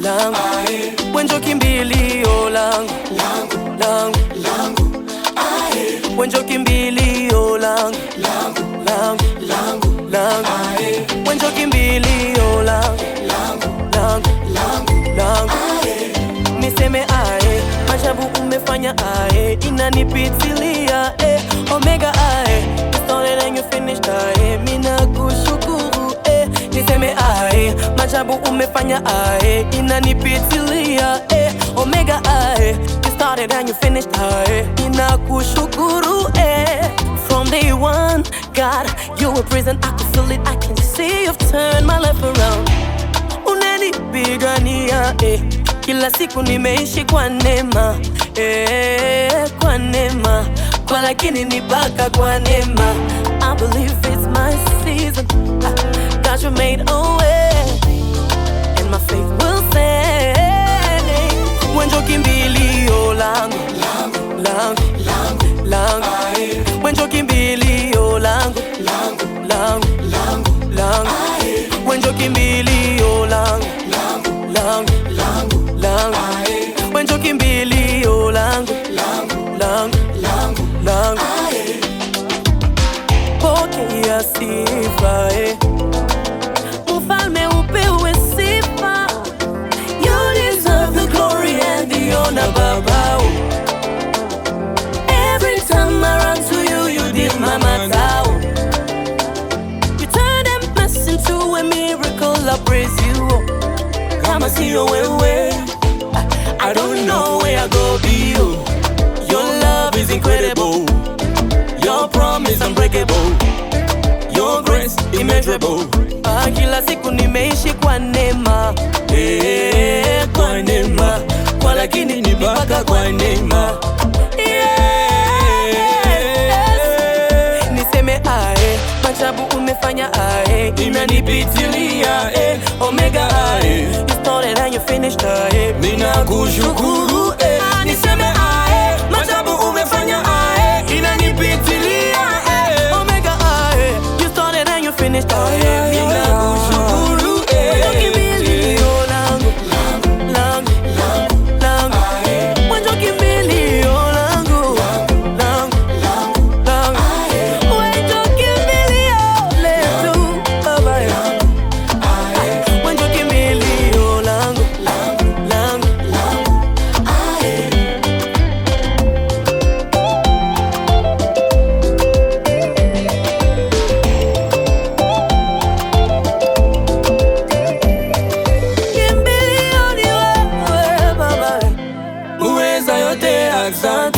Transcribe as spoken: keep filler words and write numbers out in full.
langu, wenjo kimbilio langu, langu, langu, langu, wenjo kimbilio langu, langu, langu, langu, langu, wenjo kimbilio langu, langu, langu, langu, langu. Niseme ae, majabu umefanya ae, inanipitilia eh, omega ae, you started and you finished ae, mina kushukuru eh. Niseme ae, majabu umefanya ae, inanipitilia eh, omega ae, you started and you finished ae, mina kushukuru eh. From day one, God, you were present, I can feel it, I can see you've turned my life around. Unanipigania eh, kila siku nimeishi kwa neema eh, kwa neema, kwa lakini nibaka kwa neema. I believe it's my season, God you made a way, and my faith will stay. Wenjo kimbilio langu, langu, langu, langu, wenjo kimbilio langu, langu, langu, langu, langu, wenjo kimbilio langu, langu, langu, langu, langu, wenjo kimbilio langu, langu, langu, langu, langu. Pokea sifa eh, Mfalme upewe sifa. You deserve the glory and the honor, Baba. Every time I run to you, you did my matter. You turned a mess into a miracle, I praise you. Kama siyo wewe, I don't know where I go be you. Your love is incredible, your promise unbreakable, your grace immeasurable. Ah, kila siku nimeishi kwa neema eh, kwa neema, kwa lakini nibaka kwa neema. Niseme ae, majabu umefanya ae, inanipitilia eh, omega ae, you started and you finished ae, mina kushukuru eh. Niseme ae, majabu umefanya ae, inanipitilia eh, omega ae, you started and you finished ae, mina kushukuru eh. Wenjo kimbilio langu, langu, langu, langu, wenjo kimbilio langu, langu, langu, langu, wenjo kimbilio letu, Baba yangu, wenjo kimbilio langu, langu, langu, langu. Kimbilio ni wewe Baba, muweza yote, asante.